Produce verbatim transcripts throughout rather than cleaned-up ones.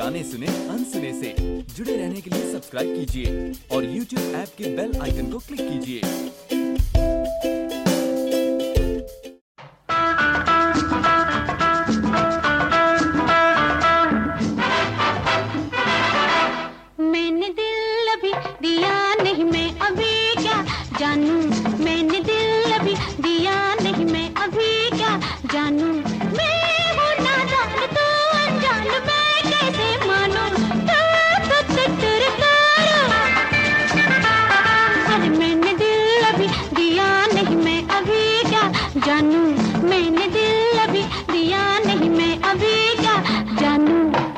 गाने सुने अनसुने से। जुड़े रहने के लिए सब्सक्राइब कीजिए और यूट्यूब ऐप के बेल आइकन को क्लिक कीजिए। मैंने दिल अभी दिया नहीं, मैं अभी क्या जानूं। मैंने दिल अभी दिया नहीं, मैं अभी क्या जानूं। मैं हूँ नादान तो अनजान, मैं कैसे मानूं। अरे मैंने दिल अभी दिया नहीं, मैं अभी क्या जानूं। मैंने दिल अभी दिया नहीं, मैं अभी क्या जानूं।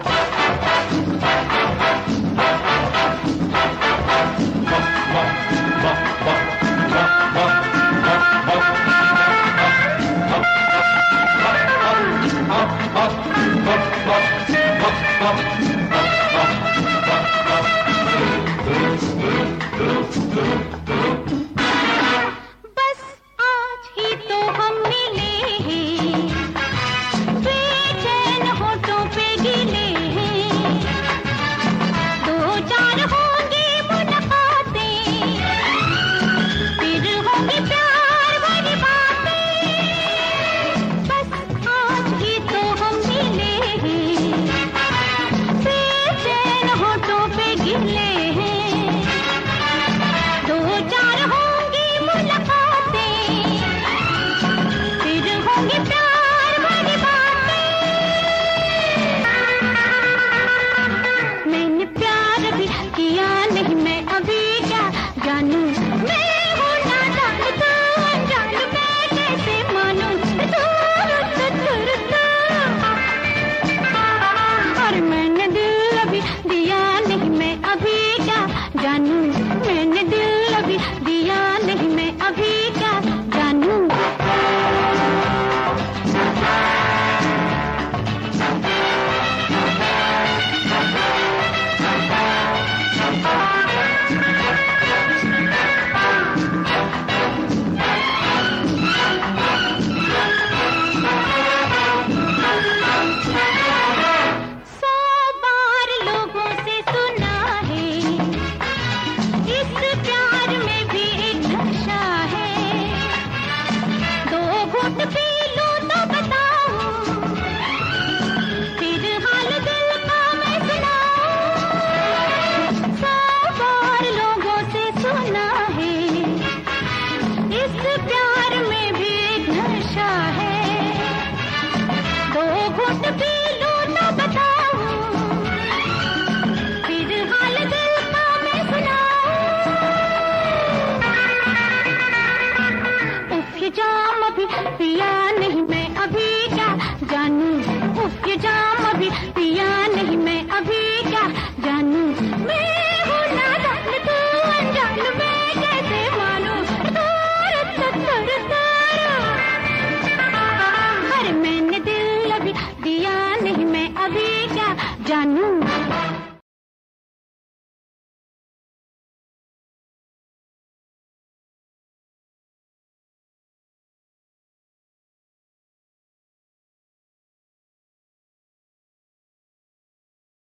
बस आज ही तो हम मिले हैं, बेचैन होठों पे गिले हैं। दो चार होंगी मुलाकातें, फिर होंगी प्यार भरी बातें। बस आज ही तो हम मिले हैं, बेचैन होठों पे गिले हैं। दो चार होंगी मुलाकातें, फिर होंगी प्यार भरी बातें। मैंने प्यार भी किया नहीं, मैं अभी क्या जानूं। मैं हूँ नादान तो अनजान, मैं कैसे मानूं। और मैंने दिल अभी दिया नहीं, मैं अभी क्या जानूं। मैंने दिल अभी दिया नहीं, मैं अभी क्या जानूं। सौ बार लोगों से सुना है, इस प्यार में भी एक नशा है। दो घूंट पी लूं तो बताऊं, फिर हाल दिल का मैं सुनाऊं। सौ बार लोगों से सुना है, इस प्यार में भी एक नशा है। दो घूंट पी लूं तो बताऊं, फिर हाल दिल का मैं सुनाऊं। उफ ये जाम अभी पिया नहीं, मैं अभी क्या जानूं। उफ ये जाम